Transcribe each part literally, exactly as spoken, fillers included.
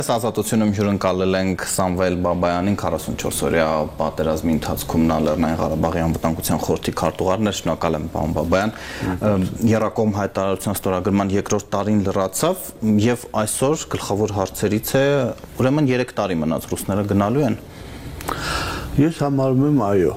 Ազատությունում հյուրընկալել ենք Սամվել Բաբայանին քառասունչորս օրյա պատերազմի ընթացքում նա Լեռնային Ղարաբաղի անվտանգության խորհրդի քարտուղարն էր, շնորհակալ եմ պարոն Բաբայան, եռակողմ հայտարարության ստորագրման երկրորդ տարին լրացավ եւ այսօր գլխավոր հարցերից է, ուրեմն երեք տարի մնաց ռուսները գնալու են։ Ես համարում եմ այո։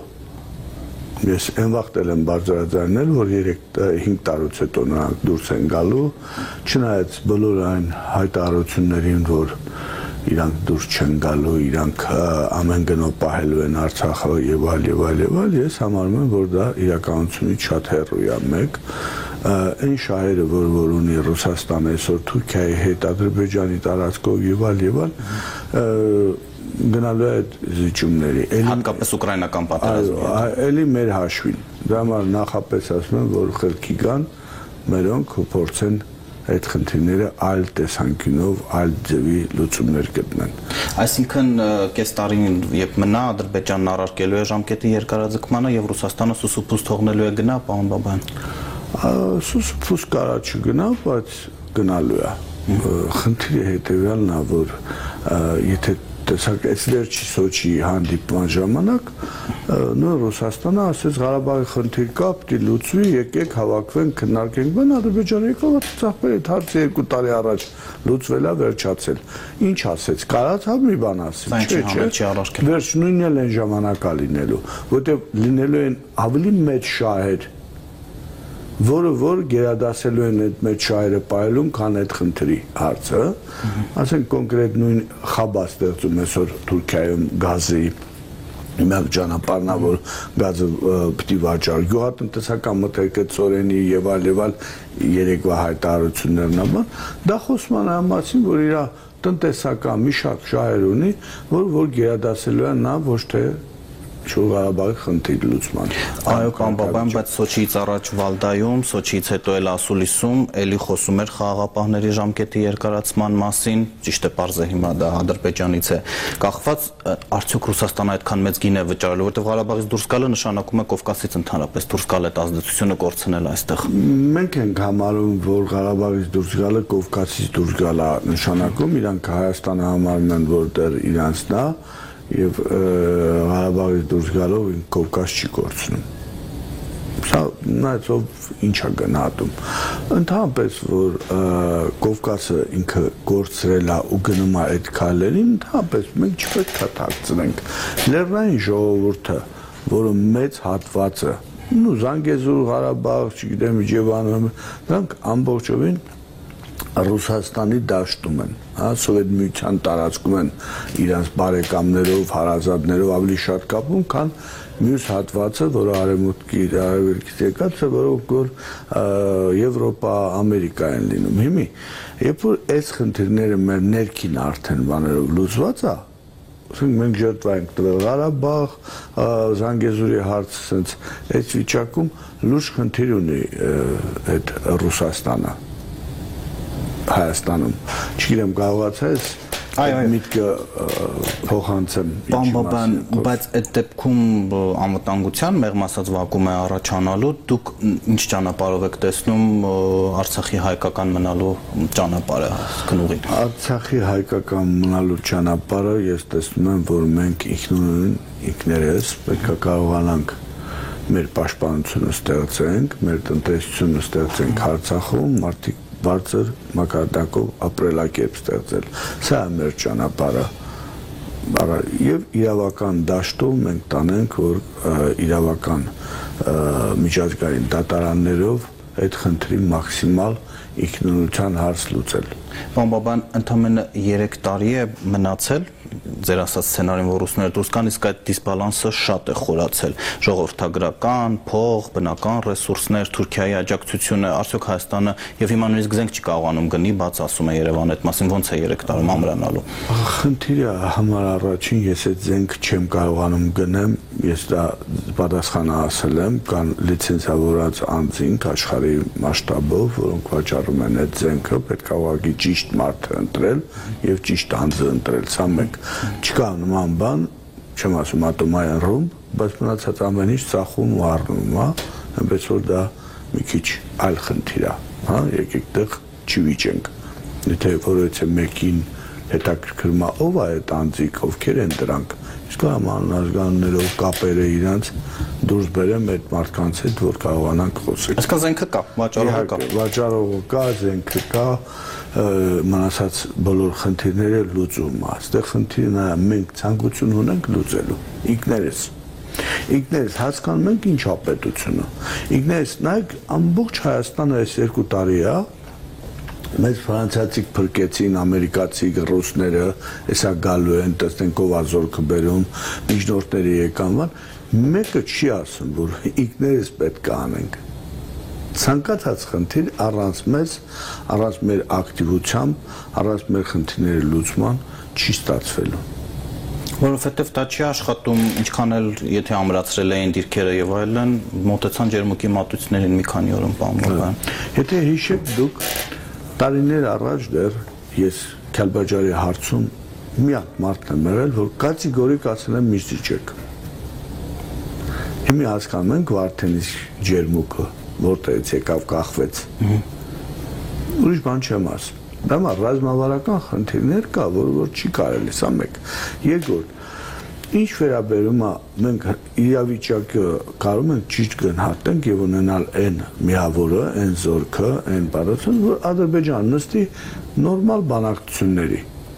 Ես այն վաղտել եմ բարձրաձայնել, որ հինգ տարուց հետո նրանք դուրս են գալու, չնայած բոլոր այն հայտարարություններին, որ իրանք դուրս չեն գալու, իրանք ամեն գնով պահելու են Արցախը եւ այլ եւ այլ եւ այլ, ես համարում եմ, որ դա իրականությունից շատ հեռու է մեկ, այն շահերը, որ որ ունի Ռուսաստանը այսօր Թուրքիայի հետ, Ադրբեջանի տարածքով եւ այլ եւ այլ, գնալու է զիջումների, հատկապես ուկրաինական պատերազմի, էլի մեր հաշվին, դա համար նախապես ասում եմ, որ խելքի գան, մերոնք փորձեն այդ խնդիրները այլ տեսանկյունով, այլ ձևի լուծումներ գտնեն։ Այսինքն կես տարին երբ մնա Ադրբեջանն առարկելու է ժամկետի երկարաձգմանը եւ Ռուսաստանը սուսուփուս թողնելու է գնա, պարոն Բաբայան։ Սուսուփուս կարա չգնա, բայց գնալու է։ Խնդիրը հետեւյալն է, որ եթե տեսակ այս վերջի Սոչի հանդիպման ժամանակ նույն Ռուսաստանը ասեց Ղարաբաղի խնդիր կա, պիտի լուծվի, եկեք հավաքվենք, քննարկենք, բան Ադրբեջանը եկավ ծախբեր այդ հարցը երկու տարի առաջ լուծվել է, վերջացել։ Ինչ ասեց, կարացավ մի բան ասի, չէ, չէ։ Վերջ նույնն էլ այն ժամանակա լինելու, որտեղ լինելու են ավելի մեծ շահեր, որը որ գերադասելու են այդ մեծ շահերը պահելուն, քան այդ խնդրի հարցը, ասենք կոնկրետ նույն խաբա ստեղծում այսօր Թուրքիայում գազի միակ ճանապարհն է, որ գազը պիտի վաճառի, գյուղատնտեսական մթերքը ծորենի եւ այլ եւ այլ երեկվա հայտարարություններն ա, դա խոսման է մասին, որ իր տնտեսական մի շարք շահեր ունի, որ որ գերադասելու է նա ոչ թե Ղարաբաղի խնդիրի լուծման։ Այո, պարոն Բաբայան, բայց Սոչիից առաջ Վալդայում, Սոչիից հետո էլ Ասուլիսում էլի խոսում էր խաղաղապահների ժամկետի երկարացման մասին, ճիշտ է, պարզ է հիմա դա Ադրբեջանից է կախված, արդյոք Ռուսաստանը այդքան մեծ գին է վճարելու, որտեղ Ղարաբաղից դուրս գալը նշանակում է Կովկասից ընդհանրապես դուրս գալ այդ ազդեցությունը կորցնել այստեղ։ Մենք ենք համարում, որ Ղարաբաղից դուրս գալը Կովկասից դուրս գալը նշանակում, իրանք Հայաստանը համարում են, որ դեռ իրանցն է եւ Ղարաբաղից դուրս գալով Կովկաս չի կորցնում։ Սա նայածով ինչ է գնահատում։ Ընդհանրապես, որ Կովկասը ինքը կորցրել է ու գնում է այդ քայլերին, ընդհանրապես մենք չպետք է թաքցնենք։ Լեռնային ժողովուրդը, որը մեծ հատվածը, նու Զանգեզուր, Ղարաբաղ, չգիտեմ, Իջևանում, դրանք ամբողջովին Ռուսաստանի դաշտում են, Սովետ միության տարածքում են իրանց բարեկամներով, հարազատներով ավելի շատ կապում, քան մյուս հատվածը, որը արևմուտքի արևելքից եկած է, որոնք որ Եվրոպա, Ամերիկա են լինում։ Հիմի, երբ որ այս խնդիրները մեր ներքին արդեն բաներով լուծված է, մենք ժертվա ենք տվել Ղարաբաղ, Զանգեզուրի հարցը, սենց այս վիճակում լուրջ խնդիր ունի այդ Ռուսաստանը Հայաստանում, չգիտեմ կարողացա ես միտքը փոխանցեմ։ Պարոն Բաբայան, բայց այդ դեպքում անվտանգության մեղմ ասած վակուում է առաջանալու, դուք ինչ ճանապարհով եք տեսնում Արցախի հայկական մնալու ճանապարհը, քնուղին։ Արցախի հայկական մնալու ճանապարհը ես տեսնում եմ, որ մենք ինքնուրույն ինքներս պետք է կարողանանք մեր պաշտպանությունը ստեղծենք, մեր տնտեսությունը ստեղծենք Արցախում, մարդիկ բարձր մակարդակով ապրելակերպ ստեղծել։ Սա է մեր ճանապարհը։ Եվ իրավական դաշտով մենք տանենք, որ իրավական միջազգային դատարաններով այդ խնդրի մաքսիմալ ինքնուրույնության հարց լուծել։ Պարոն Բաբայան, ընդամենը երեք տարի է մնացել ձեր ասած սցենարին, որ ռուսները դուրս կան, իսկ այդ դիսբալանսը շատ է խորացել։ Ժողովրդագրական, փող, բնական ռեսուրսներ, Թուրքիայի աջակցությունը, արդյոք Հայաստանը եւ հիմա նույնիսկ զենք չի կարողանում գնի, բաց ասում է Երևանը այդ մասին, ո՞նց է երեք տարում ամրանալու։ Խնդիրը համար առաջին ես այդ զենք չեմ կարողանում գնեմ, ես դա պատասխանը ասել եմ, կան լիցենզավորած անձինք աշխարհի մասշտաբով, որոնք վաճառում են այդ զենքը, պետք է ուղղակի ճիշտ մարդը ընտրել եւ ճիշտ անձը ընտրել, սա մեկ։ Չկա նման բան, չեմ ասում ատոմային ռումբ, բայց մնացած ամեն ինչ ծախում ու առնում, հա, այնպես որ դա մի քիչ այլ խնդիր է, հա, եկեք դեղ չվիճենք։ Եթե որևէ մեկին հետաքրքրում է ով է այդ անձիկ, ովքեր են դրանք։ Իսկ համանազգաններով կապերը իրանց դուրս բերեմ այդ մարդկանց հետ, որ կարողանանք խոսել։ Այսինքն զենքը կա, վաճառողը կա։ Վաճառողը կա, զենքը կա, մնացած բոլոր խնդիրները լուծում է։ Այստեղ խնդիրն է մենք ցանկություն ունենք լուծելու։ Ինքներս Ինքներս հասկանում ենք ինչ է պետությունը։ Ինքներս նայեք ամբողջ Հայաստանը այս երկու տարի է մեզ ֆրանսիացիք փրկեցին, ամերիկացի ռուսները, հեսա գալու են, տեսնենք ով ազորքը բերում, միջնորդները եկան, մեկը չի ասում, որ ինքներս պետք է անենք։ Ցանկացած խնդիր առանց մեզ, առանց մեր ակտիվությամբ, առանց մեր խնդիրների լուծման չի ստացվելու։ Որովհետև դա չի աշխատում, ինչքան էլ եթե ամրացրել էին դիրքերը եւ այլն, մոտեցան ջերմուկի մատուցներին մի քանի օրում պահանջական։ Եթե հիշեք դուք տարիներ առաջ դեռ ես Քյալբաջարի հարցում միակ մարդն եմ եղել, որ կատեգորիկ ասել եմ միշտ չեք։ Հիմա հասկանում ենք, որ արդեն իսկ ջերմուկը որտեղից եկավ կախվեց։ Ուրիշ բան չեմ ասում։ Դա ռազմավարական խնդիրներ կա, որ որ չի կարելի, սա մեկ։ Երկրորդ, ինչ վերաբերում է մենք իրավիճակը կարող ենք ճիշտ գնահատենք եւ ունենալ այն միավորը, այն զորքը, այն բարություն, որ Ադրբեջանը նստի նորմալ բանակցությունների։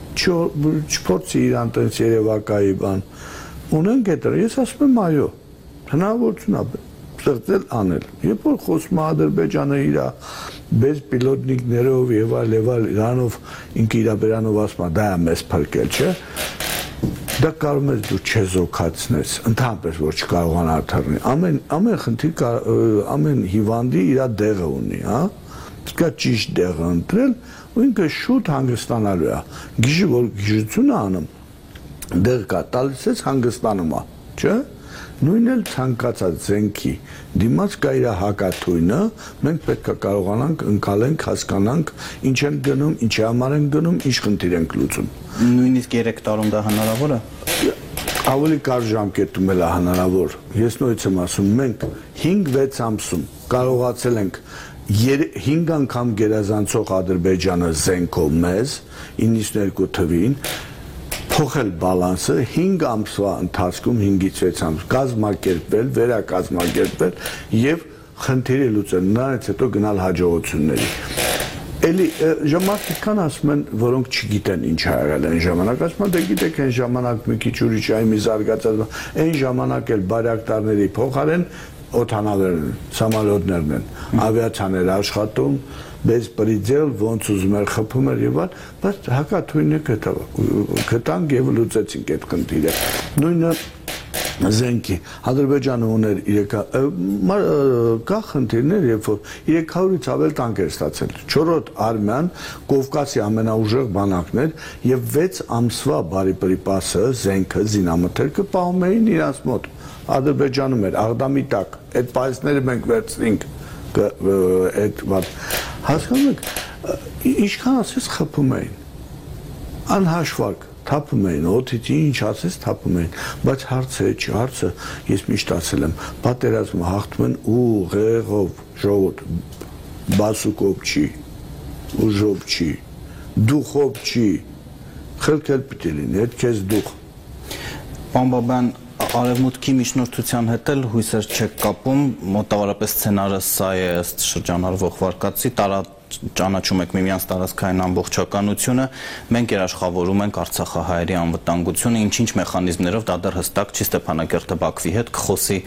Չփորձի իրան տենց երևակայի բան։ Ունենք այդ, ես ասում եմ այո, հնարավորություն է ստեղծել անել։ Երբ որ խոսում է Ադրբեջանը իր բեզպիլոտնիկներով եւ այլ եւ այլ իրանով ինքը իր բերանով ասում է դա է մեզ փրկել, չէ՞։ Դա կարող ես դու չեզոքացնես, ընդհանրապես որ չկարողանա թռնի։ Ամեն ամեն խնդիր ամեն հիվանդի իր դեղը ունի, հա։ Դա ճիշտ դեղը ընտրել, ու ինքը շուտ հանգստանալու է։ Գիժը որ գիժությունը անում, դեղ կա, տալիս ես հանգստանում է, չէ՞։ Նույնն էլ ցանկացած զենքի դիմաց կա իր հակաթույնը, մենք պետք է կարողանանք ընկալենք, հասկանանք ինչ են գնում, ինչի համար են գնում, ինչ խնդիր են լուծում։ Նույնիսկ երեք տարում դա հնարավոր է։ Ավելի կարճ ժամկետում էլ է հնարավոր։ Ես նույնից եմ ասում, մենք հինգ-վեց ամսում կարողացել ենք հինգ անգամ գերազանցող Ադրբեջանը զենքով մեզ, իննսունհինգ թվին փոխել բալանսը հինգ ամսվա ընթացքում հինգից վեց ամս կազմակերպել, վերակազմակերպել եւ խնդիրը լուծել, նրանից հետո գնալ հաջողությունների։ Էլի ժամանակ կան ասում են, որոնք չգիտեն ինչ ա եղել այն ժամանակ, ասում են դե գիտեք այն ժամանակ մի քիչ ուրիշ այ մի զարգացած, այն ժամանակ էլ բարակտարների փոխարեն օդանավերն, սամոլյոտներն են, ավիացիան էր աշխատում, bez պրիձել ոնց ուզում էր խփում էր եւ այլ, բայց հակաթույնը գտանք եւ լուծեցինք այդ խնդիրը։ Նույնը զենքի Ադրբեջանը ուներ կա խնդիրներ, երբ որ երեք հարյուրից ավել տանկ էր ստացել։ Չորրորդ արմյան Կովկասի ամենաուժեղ բանակն էր եւ վեց ամսվա բարիպրիպասը, զենքը, զինամթերքը պահում էին իրաց մոտ։ Ադրբեջանում էր Աղդամի տակ, այդ պայսները մենք վերցրինք այդ բան։ Հասկանում եք, ինչքան ասես խփում էին, անհաշվակ թափում էին, օդից ինչ ասես թափում էին, բայց հարցը չի, հարցը ես միշտ ասել եմ, պատերազմը հաղթում են ուղեղով, ժողովուրդ, բասուկով չի, ուժով չի, դուխով չի, խելքել պիտի լինի, այդ քեզ դուխ։ Պարոն Բաբայան, Արևմուտքի միջնորդության հետ էլ հույսեր չեք կապում, մոտավորապես սցենարը սա է ըստ շրջանառվող վարկածի, ճանաչում եք միմյանց տարածքային ամբողջականությունը, մենք երաշխավորում ենք արցախահայերի անվտանգությունը, ինչ-ինչ մեխանիզմներով դա դեռ հստակ չի, Ստեփանակերտը Բաքվի հետ կխոսի։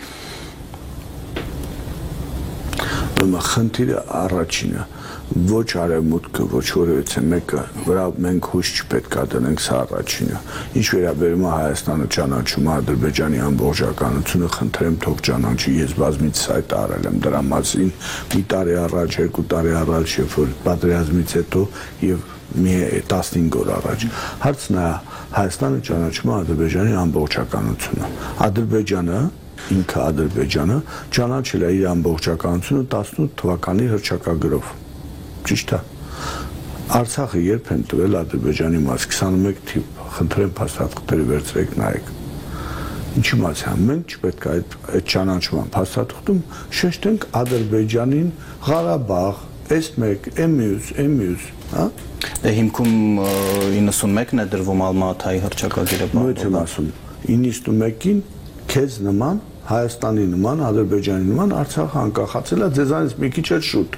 Խնդիրը առաջինը, ոչ արևմուտքը, ոչ որևէ մեկը, վրա մենք հույս չպետք է դնենք, սա առաջինը։ Ինչ վերաբերում է Հայաստանը ճանաչում Ադրբեջանի ամբողջականությունը, խնդրեմ թող ճանաչի, ես բազմից այդ արել եմ դրա մասին, մի տարի առաջ, երկու տարի առաջ, երբ որ պատերազմից հետո եւ մի տասնհինգ օր առաջ։ Հարցն է, Հայաստանը ճանաչում է Ադրբեջանի ամբողջականությունը։ Ադրբեջանը ինքը Ադրբեջանը ճանաչել է իր ամբողջականությունը տասնութ թվականի հռչակագրով։ Ճիշտ է։ Արցախը երբ են տվել Ադրբեջանի մաս քսանմեկ թիվ, խնդրեմ փաստաթղթերը վերցրեք նայեք։ Ինչի մաս է, մենք չպետք է այդ այդ ճանաչման փաստաթղթում շեշտենք Ադրբեջանին Ղարաբաղ, էս մեկ, էն մյուս, էն մյուս, հա։ Դե հիմքում իննսունմեկն է դրվում Ալմատայի հռչակագիրը։ Նույնիսկ եմ ասում, իննսունմեկին քեզ նման, Հայաստանի նման, Ադրբեջանի նման Արցախը անկախացել է ձեզանից մի քիչ էլ շուտ։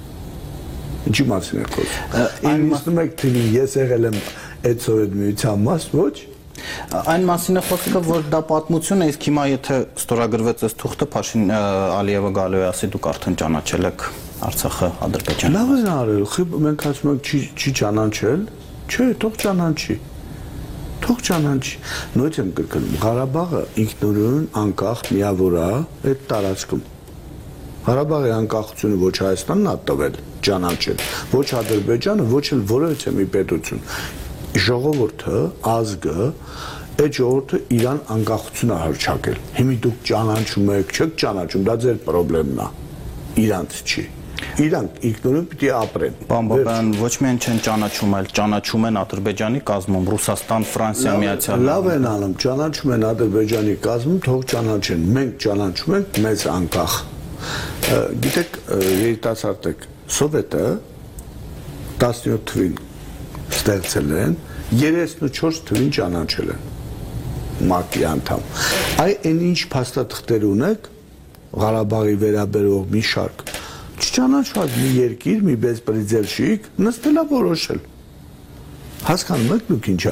Ինչի մասին է խոսքը։ իննսունմեկ թվին ես եղել եմ այդ Սովետ միության մաս, ոչ։ Այն մասին է խոսքը, որ դա պատմություն է, իսկ հիմա եթե ստորագրվեց այս թուղթը, Փաշին Ալիևը գալու է ասի դուք արդեն ճանաչել եք Արցախը Ադրբեջանը։ Լավ են արել, մենք ասում ենք չի չի ճանաչել, չէ, թող ճանաչի։ Թող ճանաչի։ Նույնիսկ եմ կրկնում, Ղարաբաղը ինքնուրույն անկախ միավոր է այդ տարածքում։ Ղարաբաղի անկախությունը ոչ Հայաստանն է տվել, ճանաչել, ոչ Ադրբեջանը, ոչ էլ որևէ մի պետություն։ Ժողովուրդը, ազգը, այդ ժողովուրդը իրան անկախություն է հռչակել։ Հիմա դուք ճանաչում եք, չեք ճանաչում, դա ձեր խնդիրն է, իրանց չի։ Իրանք ինքնուրույն պիտի ապրեն։ Պարոն Բաբայան, ոչ միայն չեն ճանաչում, այլ ճանաչում են Ադրբեջանի կազմում, Ռուսաստան, Ֆրանսիա, Միացյալ Նահանգները։ Լավ են անում, ճանաչում են Ադրբեջանի կազմում, թող ճանաչեն։ Մենք ճանաչում ենք մեզ անկախ։ Գիտեք, երիտասարդ եք, Սովետը տասնյոթ թվին ստեղծել են, երեսունչորս թվին ճանաչել են ՄԱԿ-ի անդամ։ Այ այն ինչ փաստաթղթեր ունեք Ղարաբաղի վերաբերող մի շարք չճանաչված մի երկիր, մի բեսպրեդելշիկ նստել է որոշել։ Հասկանում եք դուք ինչա։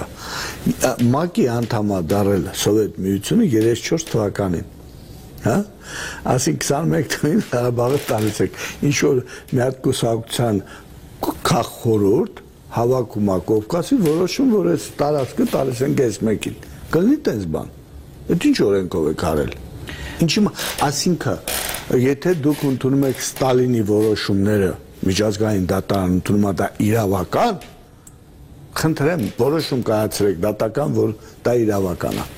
ՄԱԿ-ի անդամա դարել Սովետ միությունը երեսունչորս թվականին։ Հա? Ասին քսանմեկ թվին Ղարաբաղը տալիս եք։ Ինչ որ մի հատ կուսակցության քաղաքորորդ հավաքում է Կովկասի, որոշում, որ այս տարածքը տալիս են կես մեկին։ Կլինի տես բան։ Այդ ինչ օրենքով եք արել։ Ինչի՞ ասինքն եթե դուք ընդունում եք Ստալինի որոշումները, միջազգային դատարան ընդունում է դա իրավական, խնդրեմ, որոշում կայացրեք դատական, որ դա իրավական է։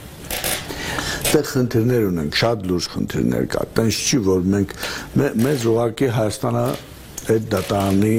Այդտեղ խնդիրներ ունենք, շատ լուրջ խնդիրներ կա։ Տենց չի, որ մենք մեզ ուղղակի Հայաստանը այդ դատարանի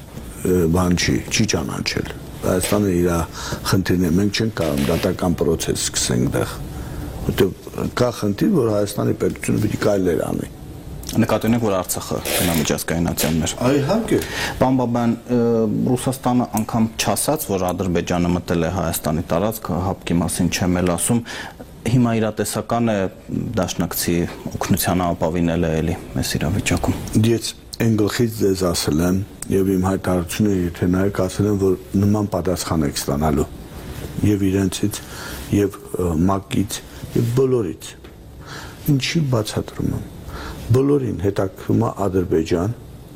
բան չի, չի ճանաչել։ Հայաստանը իր խնդիրն է, մենք չենք կարող դատական process սկսենք դեղ։ Որտեղ կա խնդիր, որ Հայաստանի պետությունը պիտի կարելի անի։ Նկատի ունեք, որ Արցախը բնամիջազգայնացյանն էր։ Իհարկե։ Պարոն Բաբայան, Ռուսաստանը անգամ չասաց, որ Ադրբեջանը մտել է Հայաստանի տարածք, հապկի մասին չեմ էլ ասում, հիմա իրատեսական է դաշնակցի օգնությանը ապավինել է էլի մեծ իրավիճակում։ Ես այն գլխից ձեզ ասել եմ, եւ իմ հայտարարությունը, եթե նայեք, ասել եմ, որ նման պատասխան եք ստանալու եւ իրենցից, եւ ՄԱԿ-ից, եւ բոլորից։ Ինչի բացատրում եմ։ Բոլորին հետաքրում է Ադրբեջան,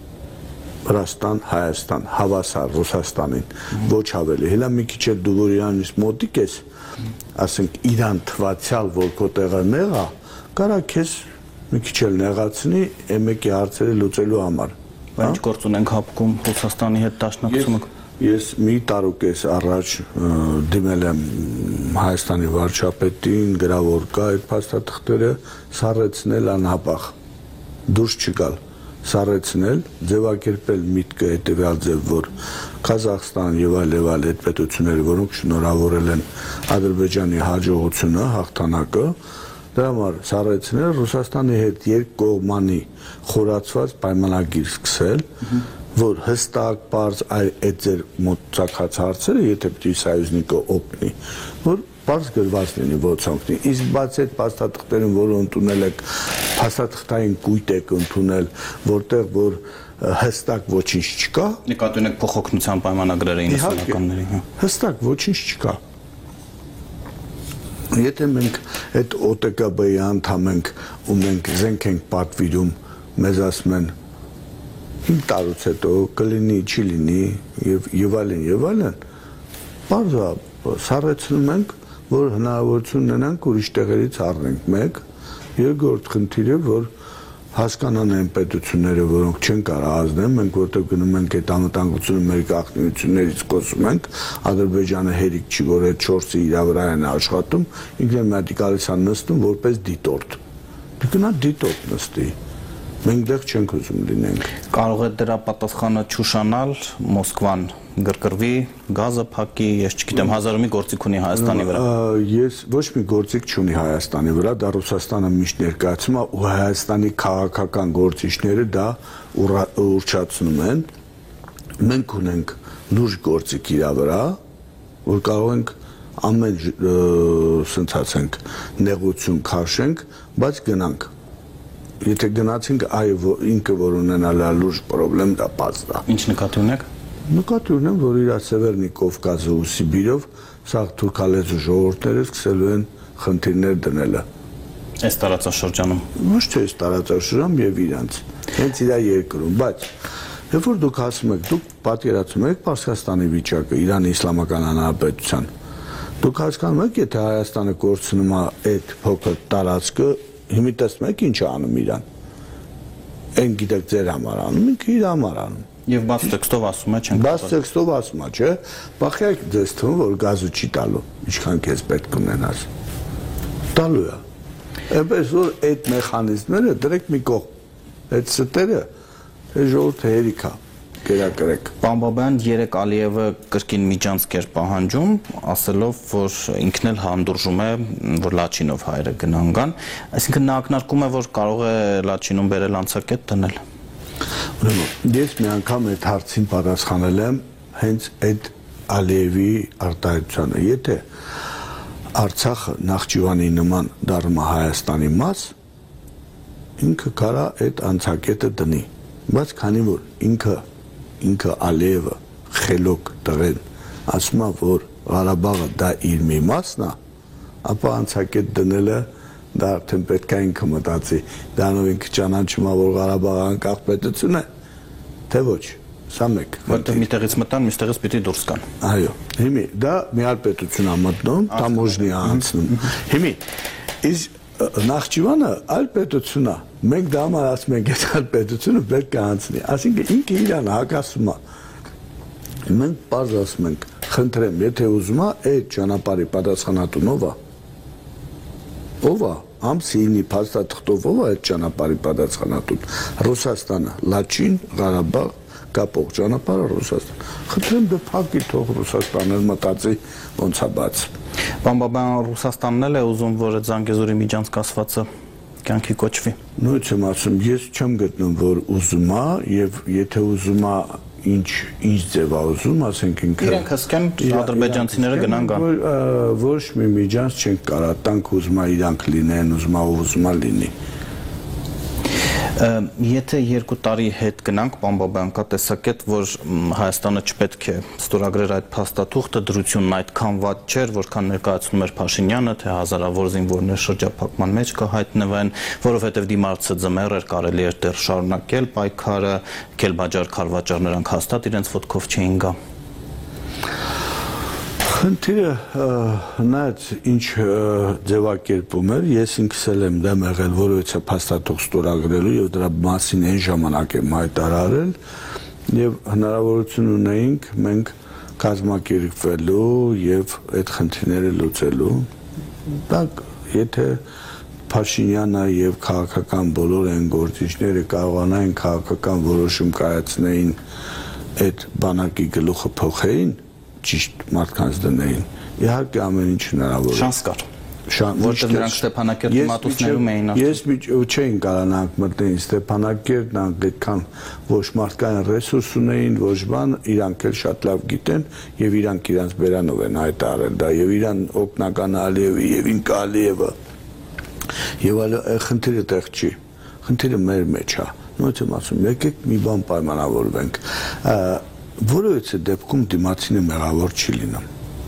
Վրաստան, Հայաստան, հավասար Ռուսաստանին, ոչ ավելի։ Հելա մի քիչ էլ դու որ իրանից մոտիկ ես, ասենք իրան թվացյալ, որ քո տեղը նեղ է, կարա քեզ մի քիչ էլ նեղացնի մեկի հարցերը լուծելու համար։ Բայց ինչ գործ ունենք հապկում Ռուսաստանի հետ դաշնակցումը։ Ես մի տարուկես առաջ դիմել եմ Հայաստանի վարչապետին, գրավոր կա այդ փաստաթղթերը, սառեցնել անհապաղ, դուրս չգալ, սառեցնել, ձևակերպել միտքը հետևյալ ձև, որ Ղազախստան եւ այլ եւ այլ այդ պետությունները, որոնք շնորհավորել են Ադրբեջանի հաջողությունը, հաղթանակը, դրա համար սառեցնել Ռուսաստանի հետ երկկողմանի խորացված պայմանագիր սկսել, որ հստակ բարձ այդ ձեր մոտ ցակած հարցերը, եթե պիտի սայուզնիկը օգնի, որ բարձ գրված լինի ոնց օգնի։ Իսկ բացի այդ փաստաթղթերին, որ ընդունել եք, փաստաթղթային կույտ եք ընդունել, որտեղ որ հստակ ոչինչ չկա։ Նկատի ունեք փոխօգնության պայմանագրերը իննսունականների։ Հստակ ոչինչ չկա։ Եթե մենք այդ օ տե կա բի-ի անդամ ենք ու մենք զենք ենք պատվիրում, մեզ ասում են հինգ տարուց հետո կլինի, չի լինի եւ եւ այլն եւ այլն, բարձա սառեցնում ենք, որ հնարավորություն ունենանք ուրիշ տեղերից առնենք մեկ, երկրորդ խնդիրը, որ հասկանան այն պետությունները, որոնք չեն կարող ազդել, մենք որտեղ գնում ենք այդ անվտանգությունը մեր գաղտնիություններից խոսում ենք, Ադրբեջանը հերիք չի, որ այդ չորսը իր վրա են աշխատում, ինքն էլ մատի գալիս է նստում որպես դիտորդ։ Դու գնա դիտորդ նստի։ Մենք դեռ չենք ուզում լինենք։ Կարող է դրա պատասխանը չուշանալ, Մոսկվան գրկրվի, գազը փակի, ես չգիտեմ, հազարումի գործիք ունի Հայաստանի վրա։ Ես ոչ մի գործիք չունի Հայաստանի վրա, դա Ռուսաստանը միշտ ներկայացում է ու Հայաստանի քաղաքական գործիչները դա ուռճացնում են։ Մենք ունենք լուրջ գործիք իր վրա, որ կարող ենք ամեն սնցացենք նեղություն քաշենք, բայց գնանք։ Եթե գնացինք, այո, ինքը որ ունենալ է լուրջ խնդրեմ, դա բաց է։ Ինչ նկատի ունեք։ Նկատի ունեմ, որ իր Սևերնի Կովկասը ու Սիբիրով սա թուրքալեզու ժողովուրդները սկսելու են խնդիրներ դնելը։ Այս տարածաշրջանում։ Ոչ թե այս տարածաշրջանում եւ իրանց։ Հենց իր երկրում, բայց երբ որ դուք ասում եք, դուք պատկերացնում եք Պարսկաստանի վիճակը, Իրանի Իսլամական Հանրապետության, դուք հասկանում եք, եթե Հայաստանը կորցնում է այդ փոքր տարածքը, հիմա տեսնում եք ինչ է անում Իրան։ Այն գիտեք ձեր համար անում, ինքը իր համար անում։ Եվ բաց տեքստով ասում է, չենք։ Բաց տեքստով ասում է, չէ՞։ Բախյակ ձեզ թվում, որ գազը չի տալու, ինչքան քեզ պետք ունենաս։ Տալու է։ Այնպես որ այդ մեխանիզմները դրեք մի կողմ։ Այդ ստերը ժողովուրդը հերիք է գերակրեք։ Պարոն Բաբայան, երեք Ալիևը կրկին միջանցք էր պահանջում, ասելով, որ ինքն էլ հանդուրժում է, որ Լաչինով հայերը գնան գան, այսինքն նա ակնարկում է, որ կարող է Լաչինում բերել անցակետ դնել։ Ուրեմն, ես մի անգամ այդ հարցին պատասխանել եմ հենց այդ Ալիևի արտահայտությանը։ Եթե Արցախը Նախճիվանի նման դառնում է Հայաստանի մաս, ինքը կարա այդ անցակետը դնի, բայց քանի որ ինքը ինքը Ալիևը խելոք տղեն ասում է, որ Ղարաբաղը դա իր մի մասն է, ապա անցակետ դնելը դա արդեն պետք է ինքը մտածի, դրանով ինքը ճանաչում է, որ Ղարաբաղը անկախ պետություն է, թե ոչ, սա մեկ։ Որտեղ միտեղից մտան, մյուստեղից պիտի դուրս գան։ Այո, հիմի դա մի այլ պետություն է մտնում, տամոժնի է անցնում։ Հիմի իսկ Նախճիվանը այլ պետություն է։ Մենք դա համար ասում ենք, այս այլ պետությունը պետք է անցնի։ Այսինքն ինքը իրան հակասում է։ Մենք բարձ ասում ենք, խնդրեմ, եթե ուզում է, այդ ճանապարհի պատասխանատուն ով է։ Ով է։ Ամսինի փաստաթղթով ով է այդ ճանապարհի պատասխանատուն։ Ռուսաստանը, Լաչին, Ղարաբաղ, կապող ճանապարհը Ռուսաստան։ Խնդրեմ դե փակի թող Ռուսաստանը մտածի ոնց է բաց։ Պարոն Բաբայան, Ռուսաստանն էլ է ուզում, որ այդ Զանգեզուրի միջանցք ասվածը կյանքի կոչվի։ Նույնիսկ եմ ասում, ես չեմ գտնում, որ ուզում է, եւ եթե ուզում է, ինչ ինչ ձև է ուզում, ասենք ինքը։ Իրանք հսկան ադրբեջանցիները գնան գան։ Ոչ մի միջանց չենք կարա տանք ուզում է իրանք լինեն, ուզում է ուզում է լինի։ Եթե երկու տարի հետ գնանք, պարոն Բաբայան, կա տեսակետ, որ Հայաստանը չպետք է ստորագրեր այդ փաստաթուղթը, դրությունն այդքան վատ չէր, որքան ներկայացնում էր Փաշինյանը, թե հազարավոր զինվորներ շրջափակման մեջ կհայտնվեն, որովհետև դիմացը ձմեռ էր, կարելի էր դեռ շարունակել պայքարը, Քելբաջար-Խարվաճար նրանք հաստատ իրենց ոտքով չէին գա։ Խնդիրը նայած ինչ ձևակերպում էր, ես ինքս էլ եմ դեմ եղել որևիցե փաստաթուղթ ստորագրելու եւ դրա մասին այն ժամանակ եմ հայտարարել եւ հնարավորություն ունեինք մենք կազմակերպվելու եւ այդ խնդիրները լուծելու։ Դա եթե Փաշինյանը եւ քաղաքական բոլոր այն գործիչները կարողանային քաղաքական որոշում կայացնեին այդ բանակի գլուխը փոխեին, ճիշտ մարդկանց դնեին, իհարկե ամեն ինչ հնարավոր է։ Շանս կար։ Որտեղ նրանք Ստեփանակերտի մատուցներում էին ասում։ Ես չէին կարողանանք մտնել Ստեփանակերտ, նրանք այդքան ոչ մարդկային ռեսուրս ունեին, ոչ բան, իրանք էլ շատ լավ գիտեն եւ իրանք իրանց բերանով են հայտարարել դա եւ իրան օգնական Ալիևի եւ ինքը Ալիևը։ Եվ այլ խնդիրը տեղ չի։ Խնդիրը մեր մեջ է։ Նույնիսկ եմ ասում, եկեք մի բան պայմանավորվենք։ Որովհետեւ դեպքում դիմացինը մեղավոր չի լինում։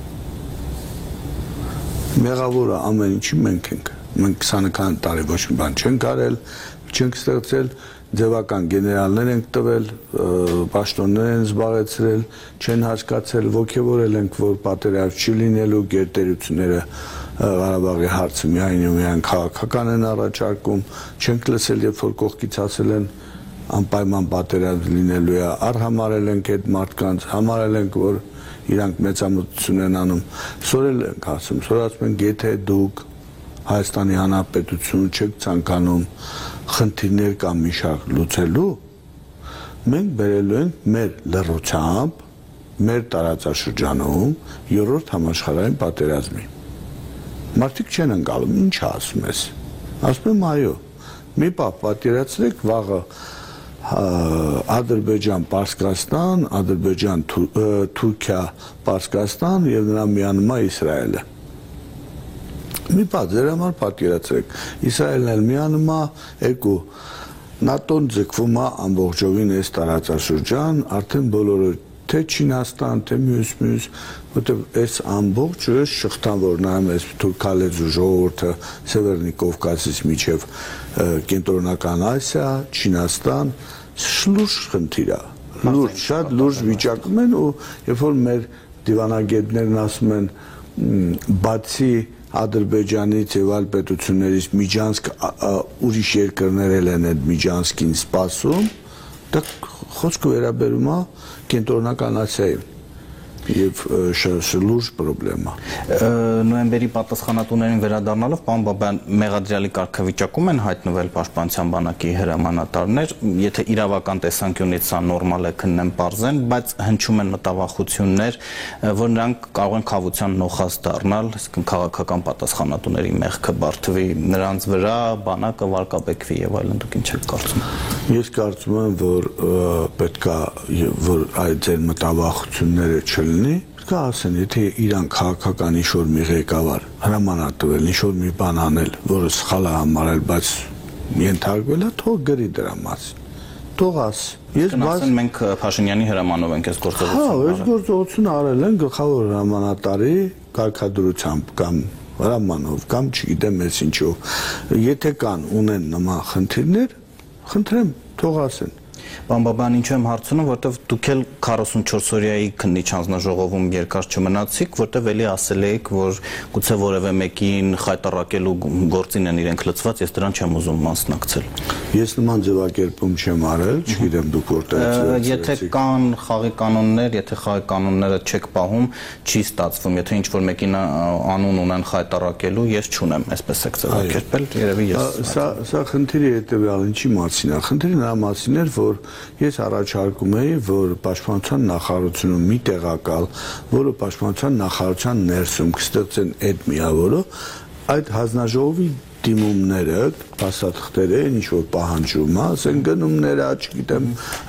Մեղավորը ամեն ինչի մենք ենք։ Մենք քսանական տարի ոչ մի բան չենք արել, չենք ստեղծել, ձևական գեներալներ ենք տվել, պաշտոններ են զբաղեցրել, չեն հասկացել, ոգևորել ենք, որ պատերազմ չի լինելու, գերտերությունները Ղարաբաղի հարցը միայն ու միայն քաղաքական են առաջարկում, չենք լսել, երբ որ կողքից ասել են անպայման պատերազմ լինելու է, արհամարել ենք այդ մարդկանց, համարել ենք, որ իրանք մեծամտություն են անում, սորել ենք ասում, սոր ասում ենք, եթե դուք Հայաստանի Հանրապետություն չեք ցանկանում խնդիրներ կամ մի շարք լուծելու, մենք բերելու ենք մեր լռությամբ մեր տարածաշրջանում երրորդ համաշխարհային պատերազմի։ Մարդիկ չեն ընկալում, ինչ ասում ես։ Ասում եմ այո, մի պահ պատկերացրեք վաղը Ադրբեջան, Պարսկաստան, Ադրբեջան, Թուրքիա, Պարսկաստան եւ նրա միանումը Իսրայելը։ Մի պահ ձեր համար պատկերացրեք, Իսրայելն էլ միանում է, երկու ՆԱՏՕ-ն ձգվում է ամբողջովին այս տարածաշրջան, արդեն բոլորը թե Չինաստան, թե մյուս-մյուս, որտեղ այս ամբողջը շղթան, որ նայում ես թուրքալեզու ժողովուրդը Սևեռնի Կովկասից մինչև Կենտրոնական Ասիա, Չինաստան, լուրջ խնդիր է, լուրջ, շատ լուրջ վիճակում են ու երբ որ մեր դիվանագետներն ասում են բացի Ադրբեջանից եւ այլ պետություններից Միջանցք ուրիշ երկրներ են այդ Միջանցքին սպասում, դա խոսքը վերաբերում է Կենտրոնական Ասիային եւ լուրջ պրոբլեմա։ Նոյեմբերի պատասխանատուներին վերադառնալով, պարոն Բաբայան, մեղադրյալի կարգավիճակում են հայտնվել Պաշտպանության բանակի հրամանատարներ, եթե իրավական տեսանկյունից սա նորմալ է քննեմ պարզեն, բայց հնչում են մտավախություններ, որ նրանք կարող են խավության նոխազ դառնալ, այսինքն քաղաքական պատասխանատուների մեղքը բարդվի նրանց վրա, բանակը վարկաբեկվի եւ այլն, դուք ինչ եք կարծում։ Ես կարծում եմ, որ պետքա որ այդ ձեր մտավախությունները չլինի, պետք է ասեն, եթե իրան քաղաքական ինչ-որ մի ղեկավար հրամանատվել, ինչ-որ մի բան անել, որը սխալ է համարել, բայց ենթարկվել է, թող գրի դրա մասին, թող ասի։ Ես ասեն մենք Փաշինյանի հրամանով ենք այս գործողությունը։ Հա, այս գործողությունը արել են գլխավոր հրամանատարի կարգադրությամբ կամ հրամանով կամ չգիտեմ ես ինչով։ Եթե կան ունեն նման խնդիրներ, խնդրեմ, թող ասեն։ Պարոն Բաբայան, ինչու եմ հարցնում, որտեվ դուք էլ քառասունչորս օրյայի քննիչ հանձնաժողովում երկար չմնացիք, որտեվ էլի ասել եք, որ գուցե որևէ մեկին խայտառակելու գործին են իրենք լծված, ես դրան չեմ ուզում մասնակցել։ Ես նման ձևակերպում չեմ արել, չգիտեմ դուք որտեղից։ Եթե կան խաղի կանոններ, եթե խաղի կանոնները չեք պահում, չի ստացվում, եթե ինչ-որ մեկին անուն ունեն խայտառակելու, ես չունեմ, այսպես եք ձևակերպել, երևի ես։ Սա սա խնդիրը հետեւյալ ինչի մասին է։ Խնդիրը նրա մասին էր, որ ես առաջարկում էի, որ Պաշտպանության նախարարությունում մի տեղակալ, որը Պաշտպանության նախարարության ներսում կստեղծեն այդ միավորը, այդ հանձնաժողովի դիմումները, փաստաթղթերը, ինչ որ պահանջում է, ասեն գնումները, չգիտեմ,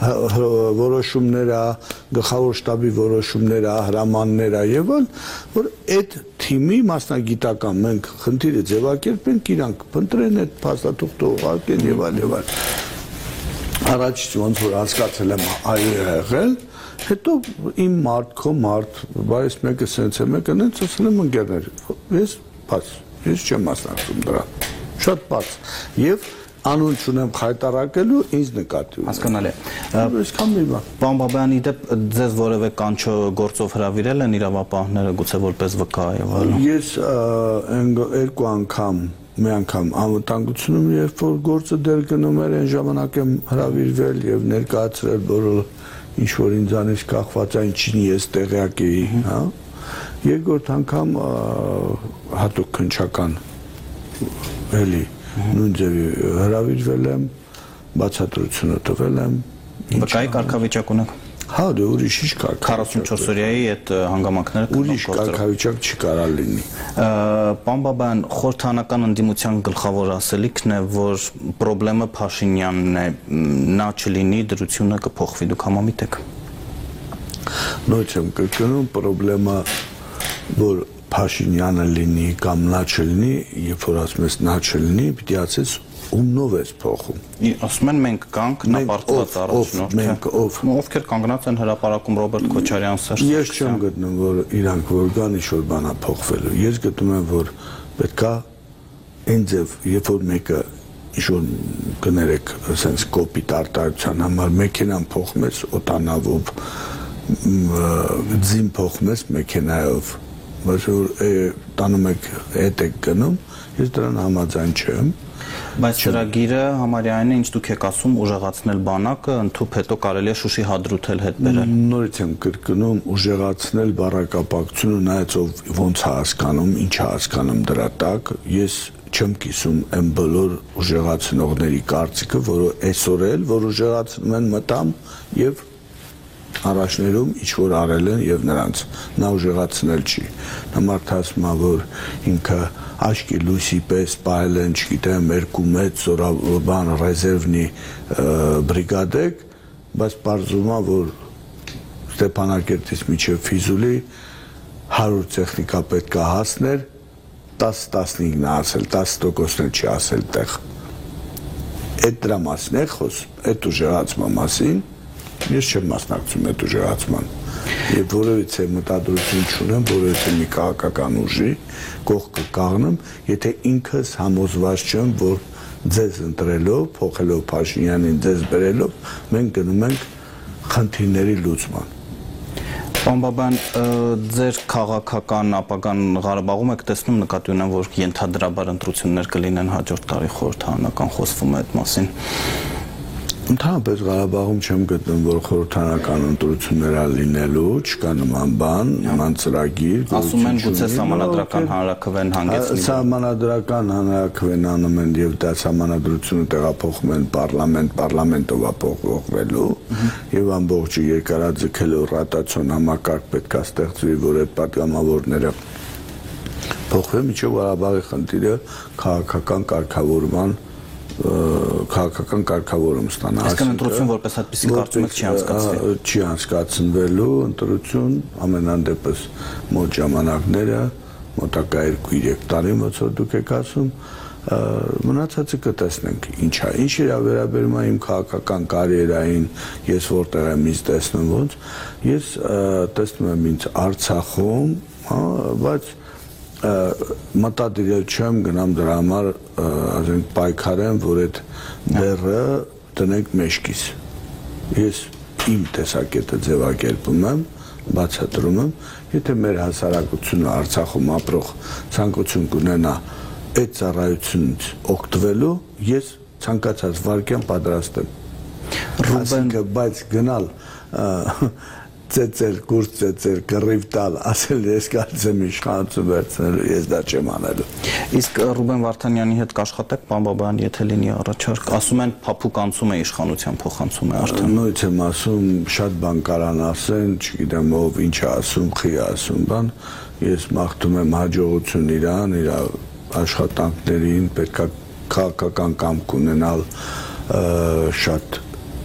որոշումները, գլխավոր շտաբի որոշումները, հրամանները եւ այլ, որ այդ թիմի մասնագիտական մենք խնդիրը ձևակերպենք, իրանք փնտրեն այդ փաստաթղթը ուղարկեն եւ այլ եւ այլ։ Առաջից ոնց որ հասկացել եմ այո եղել, հետո իմ մարդ, քո մարդ, բայց մեկը սենց է, մեկը նենց ասել եմ ընկերներ, ես բաց, ես չեմ մասնակցում դրան, շատ բաց, եւ անուն չունեմ խայտառակելու, ինձ նկատի ունեմ։ Հասկանալի է։ Այսքան մի բան։ Պարոն Բաբայան, իդեպ ձեզ որևէ կանչո գործով հրավիրել են իրավապահները, գուցե որպես վկա եւ այլն։ Ես երկու անգամ մի անգամ անվտանգությունում երբ որ գործը դեր գնում էր այն ժամանակ եմ հրավիրվել եւ ներկայացրել բոլոր ինչ որ ինձանից կախված այն ինչին ես տեղյակ էի, հա։ Երկրորդ անգամ հատուկ քննչական էլի նույն ձևի հրավիրվել եմ, բացատրությունը տվել եմ։ Վկայի կարգավիճակ ունեք։ Հա, դե ուրիշ ինչ կարգ քառասունչորս օրյայի այդ հանգամանքները ուրիշ կարգավիճակ չի կարող լինի։ Պարոն Բաբայան, խորհրդանական ընդդիմության գլխավոր ասելիքն է, որ խնդրեմը Փաշինյանն է, նա չլինի, դրությունը կփոխվի, դուք համամիտ եք։ Նույնիսկ եմ կրկնում, խնդրեմը, որ Փաշինյանը լինի կամ նա չլինի, երբ որ ասում ես նա չլինի, պիտի ասես ումնով ես փոխում։ Ասում են մենք կանք, նա պարտված առաջնորդ։ Մենք ով։ Ովքեր կանգնած են հրապարակում Ռոբերտ Քոչարյան, Սերժ Ես չեմ գտնում, որ իրանք որ կան ինչ-որ բանա փոխվելու։ Ես գտնում եմ, որ պետքա այն ձև, երբ որ մեկը ինչ-որ կներեք, ասենց կոպիտ արտահայտության համար մեքենան փոխում ես օտանավով, ձին փոխում ես մեքենայով, բայց որ տանում եք հետ եք գնում, ես դրան համաձայն չեմ։ Բայց ծրագիրը համարյա այն է, ինչ դուք եք ասում, ուժեղացնել բանակը, ընդհուպ հետո կարելի է Շուշի հադրութել հետ բերել։ Նորից եմ կրկնում, ուժեղացնել բառակապակցությունը, նայած ով ոնց է հասկանում, ինչ է հասկանում դրա տակ, ես չեմ կիսում այն բոլոր ուժեղացնողների կարծիքը, որը այսօր էլ, որ ուժեղացնում են մտամ եւ առաջներում ինչ որ արել են եւ նրանց նա ուժեղացնել չի։ Նա մարդը ասում է, որ ինքը աչքի լույսի պես պահել են, չգիտեմ, երկու մեծ զորաբան ռեզերվնի բրիգադեկ, բայց պարզվում է, որ Ստեփանակերտից մինչև Ֆիզուլի հարյուր տեխնիկա պետք է հասներ, տասը տասնինքն է ասել, տասը տոկոսն չի ասել տեղ։ Այդ դրա մասին է խոսում, այդ ուժեղացման մասին, ես չեմ մասնակցում այդ ուժեղացման։ Եվ որևիցե մտադրություն չունեմ, որևիցե մի քաղաքական ուժի կողքը կաղնեմ, եթե ինքս համոզված չեմ, որ ձեզ ընտրելով, փոխելով Փաշինյանին, ձեզ բերելով, մենք գնում ենք խնդիրների լուծման։ Պարոն Բաբայան, ձեր քաղաքական ապագան Ղարաբաղում եք տեսնում, նկատի ունեմ, որ ենթադրաբար ընտրություններ կլինեն հաջորդ տարի խորհրդարանական, խոսվում է այդ մասին։ Ընդհանրապես Ղարաբաղում չեմ գտնում, որ խորհրդարանական ընտրություններ լինելու, չկա նման բան, նման ծրագիր։ Ասում են գուցե սահմանադրական հանրաքվեն հանգեցնի։ Սահմանադրական հանրաքվեն անում են եւ դա սահմանադրությունը տեղափոխում են պարլամենտ, պարլամենտով է փոխվելու եւ ամբողջը երկարաձգելու ռոտացիոն համակարգ պետք է ստեղծվի, որ այդ պատգամավորները փոխվեն, միջով Ղարաբաղի խնդիրը քաղաքական կարգավորման քաղաքական կարգավորում ստանա։ Այսինքն ընտրություն որպես այդպեսին կարծում եք չի անցկացվի։ Չի անցկացնվելու ընտրություն ամենայն դեպս մոտ ժամանակները, մոտակա երկու-երեք տարի, ոնց որ դուք եք ասում, մնացածը կտեսնենք ինչ է։ Ինչ իր վերաբերում է իմ քաղաքական կարիերային, ես որտեղ եմ ինձ տեսնում ոնց, ես տեսնում եմ ինձ Արցախում, բայց մտադիր չեմ գնամ դրա համար ասենք պայքարեմ, որ այդ բեռը տնենք մեջքիս։ Ես իմ տեսակետը ձևակերպում եմ, բացատրում եմ, եթե մեր հասարակությունը Արցախում ապրող ցանկություն կունենա այդ ծառայությունից օգտվելու, ես ցանկացած վարքյան պատրաստ եմ։ Ռուբեն, բայց գնալ ծեծել, կուրս ծեծել, կռիվ տալ, ասել ես կարծեմ իշխանություն վերցնելու, ես դա չեմ անելու։ Իսկ Ռուբեն Վարդանյանի հետ կաշխատեք, պարոն Բաբայան, եթե լինի առաջարկ, ասում են փափուկ անցում է իշխանության փոխանցում է արդեն։ Նույնից եմ ասում, շատ բան կարան ասեն, չգիտեմ ով ինչ է ասում, խի է ասում, բան, ես մաղթում եմ հաջողություն իրան, իր աշխատանքներին, պետք է քաղաքական կամք ունենալ շատ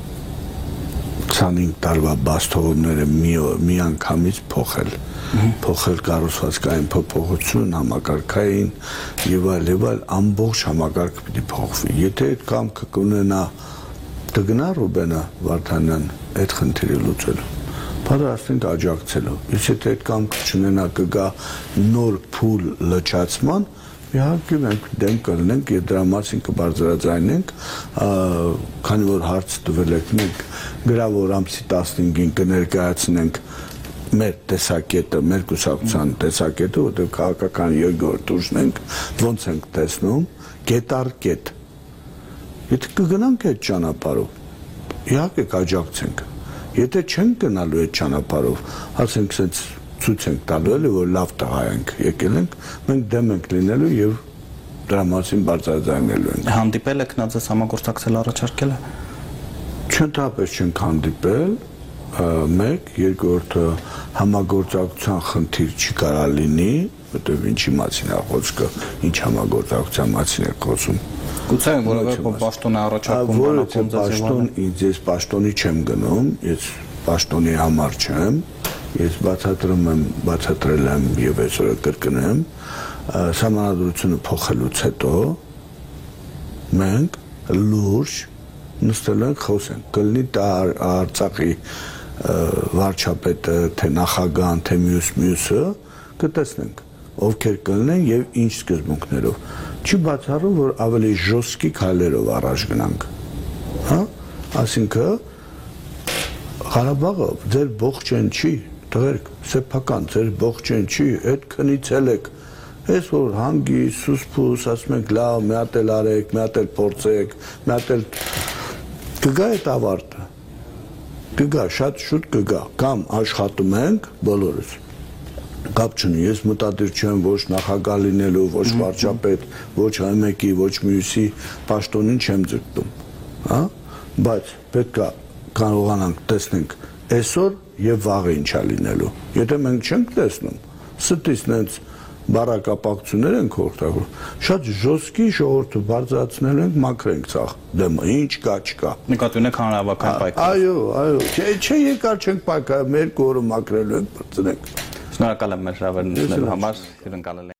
քսանհինգ տարվա բաստողները մի անգամից փոխել, փոխել կառուցվածքային փոփոխություն, համակարգային եւ այլ եւ այլ ամբողջ համակարգը պիտի փոխվի։ Եթե այդ կամքը կունենա, կգնա Ռուբենը Վարդանյան այդ խնդիրը լուծելու։ Պատրաստ ենք աջակցելու։ Իսկ եթե այդ կամքը չունենա, կգա նոր փուլ լճացման, իհարկե մենք դեմ կլինենք եւ դրա մասին կբարձրաձայնենք, քանի որ հարց տվել եք, մենք գրավոր ամսի տասնհինգին կներկայացնենք մեր տեսակետը, մեր կուսակցության տեսակետը, որտեղ քաղաքական երկրորդ ուժն ենք, ոնց ենք տեսնում, կետ առ կետ։ Եթե կգնանք այդ ճանապարհով, իհարկե կաջակցենք։ Եթե չենք գնալու այդ ճանապարհով, ասենք ասենց ցույց ենք տալու էլի, որ լավ տղա ենք, եկել ենք, մենք դեմ ենք լինելու եւ դրա մասին բարձրաձայնելու ենք։ Հանդիպել եք նա ձեզ համագործակցել առաջարկել է։ Չընդհանրապես չենք հանդիպել, մեկ, երկրորդը համագործակցության խնդիր չի կարա լինի, որտեղ ինչի մասին է խոսքը, ինչ համագործակցության մասին է խոսում։ Գուցե որևէ պաշտոն է առաջարկում բանակում պաշտոն, ինձ ես պաշտոնի չեմ գնում, ես պաշտոնի համար չեմ, ես բացատրում եմ, բացատրել եմ եւ այսօր կրկնեմ, սահմանադրությունը փոխելուց հետո մենք լուրջ նստել ենք խոսենք, կլինի դա Արցախի վարչապետը, թե նախագահան, թե մյուս մյուսը, կտեսնենք ովքեր կլինեն եւ ինչ սկզբունքներով։ Չի բացառում, որ ավելի ժոստկի քայլերով առաջ գնանք։ Հա? Այսինքն Ղարաբաղը ձեր ողջեն չի, տղերք, սեփական ձեր ողջեն չի, այդ քնիցել եք։ Այս որ հանգի, սուսփուս, ասում ենք լավ, մի հատ էլ արեք, մի հատ էլ փորձեք, մի հատ էլ կգա այդ ավարտը։ Կգա, շատ շուտ կգա, կամ աշխատում ենք բոլորս։ Կապ չունի, ես մտադիր չեմ ոչ նախագահ լինելու, ոչ վարչապետ, ոչ մեկի, ոչ մյուսի պաշտոնին չեմ ձգտում, հա? Բայց պետք է կարողանանք տեսնենք այսօր եւ վաղը ինչա լինելու։ Եթե մենք չենք տեսնում, ստից նենց բարակապակցություններ ենք օգտագործում, շատ ժոստկի ժողովուրդը բարձրացնելու ենք, մաքրենք ցախ դեմը, ինչ կա, չկա։ Նկատի ունեք հանրավական պայքար։ Այո, այո, չէ, երկար չենք պայքարում, երկու օրը մաքրելու ենք, բրծնենք։ Շնորհակալ եմ մեր հրավերն ունենալու համար, հյուրընկալել